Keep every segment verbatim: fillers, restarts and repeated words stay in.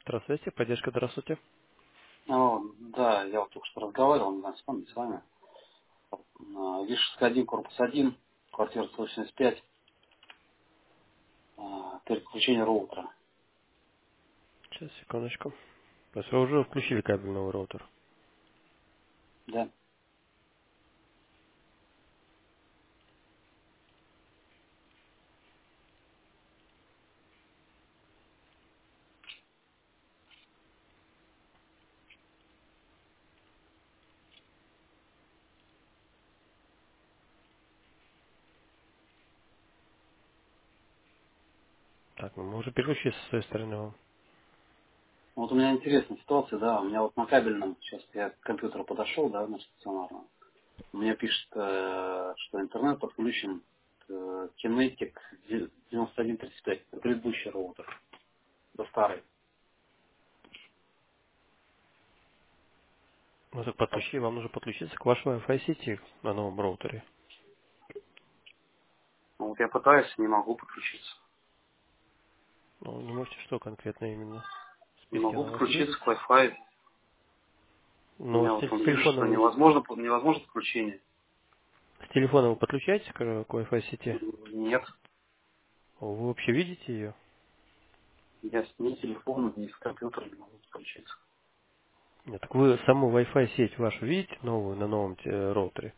Здравствуйте, поддержка, здравствуйте. Ну, да, я вот только что разговаривал, не знаю, вспомнить с вами. А, Вишерский один, корпус один, квартира сто восемьдесят пять, а, переключение роутера. Сейчас, секундочку. То есть вы уже включили кабельный роутер. Да. Так, ну мы уже переключились с своей стороны вам. Вот у меня интересная ситуация, да, у меня вот на кабельном, сейчас я к компьютеру подошел, да, на стационарном. У меня пишет, э, что интернет подключен к э, Kinetic девяносто один тридцать пять, это предыдущий роутер, это старый. Мы так подключили, вам нужно подключиться к вашей Wi-Fi сети на новом роутере. Ну, вот я пытаюсь, не могу подключиться. Ну, не можете, что конкретно именно в Не списке могу она у вас есть. подключиться к Wi-Fi. У Но меня с, вот те- с он пишет, телефона что вы, невозможно, невозможно подключение. с телефона вы подключаетесь к, к Wi-Fi сети? Нет. Вы вообще видите ее? Я с ни телефона, ни с компьютера не могу подключиться. Нет, так вы саму Wi-Fi сеть вашу видите новую на новом те- роутере?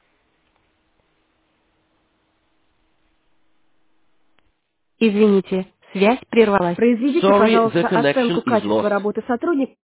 Извините, связь прервалась. Произведите, Sorry, the пожалуйста, connection оценку is качества lost. работы сотрудника.